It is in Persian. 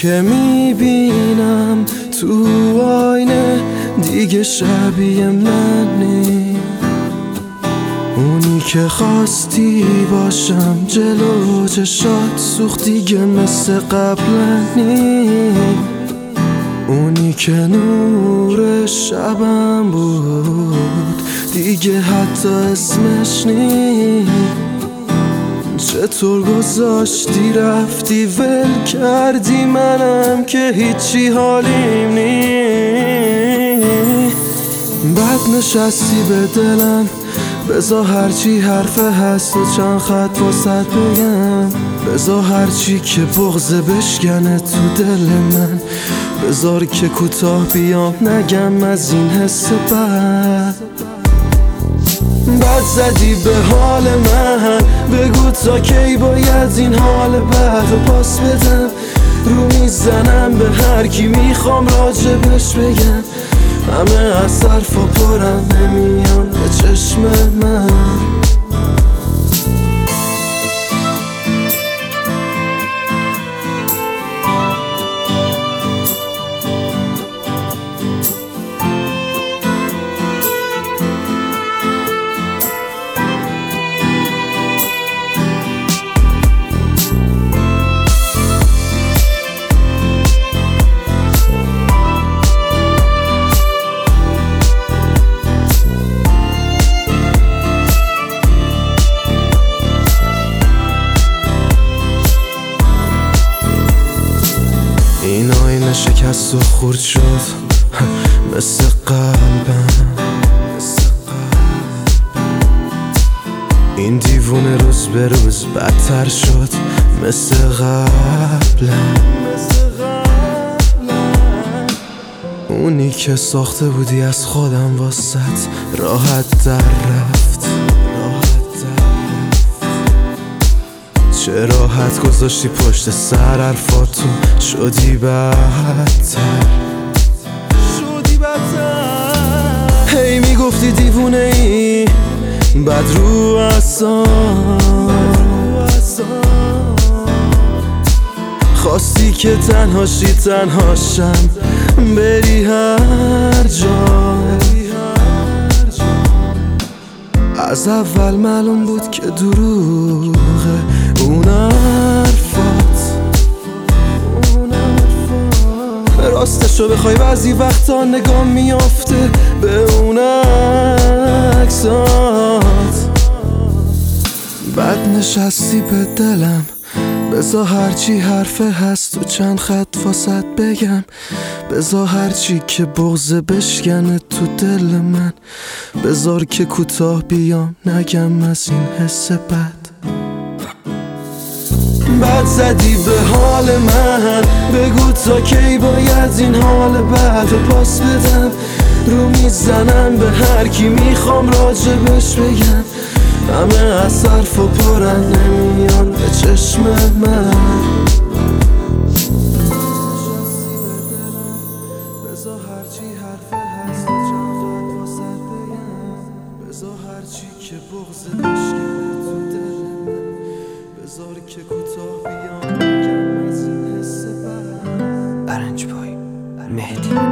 که میبینم تو آینه دیگه شبیه من نیست. اونی که خواستی باشم جلو چشات سوخت دیگه مثل قبلا نیست. اونی که نور شبم بود دیگه حتی اسمش نیست. چطور گذاشتی رفتی ول کردی منم که هیچی حالیم نیست. بعد نشستی به دلم بذار هرچی حرفه هست و چند خط واسط بگم. بذار هرچی که بغضه بشکنه تو دل من. بذار که کوتاه بیام نگم از این حس بد. بد زدی به حال من، بگو تا کی باید این حال بد رو پاس بدم. رو میزنم به هر کی میخوام راجبش بگم. همه از حرفا پرم نمیان به چشم من. این آینه شکست و خورد شد مثل قلبم. این دیوونه روز به روز بدتر شد مثل قبلم. اونی که ساخته بودی از خودم واسط راحت در رفت. چه راحت گذاشتی پشت سر حرفاتو شدی بدتر. هی میگفتی دیوونه ای بد رو اعصاب. خواستی که تنهاشی تنهاشم بری هر جا. از اول معلوم بود که دروغه اون حرفات. راستشو بخوای بعضی وقتا نگاه میافته به اون عکسات. بعد نشستی به دلم بذار هرچی حرفه هست و چند خط واسط بگم. بذار هرچی که بغضه بشکنه تو دل من. بذار که کوتاه بیام نگم از این حس بد. بد زدی به حال من، بگو تا کی باید این حال بد رو پاس بدم. رو میزنم به هر کی میخوام راجبش بگم. همه از حرف و پرن نمیان به چشم من. بذار هرچی حرفه هست و چند خط واسط بگم. بذار هرچی که بغضه بشکنه تو دل من. بذار که کوتاه بیام نگم از این حس بد. برنج پای مهدی.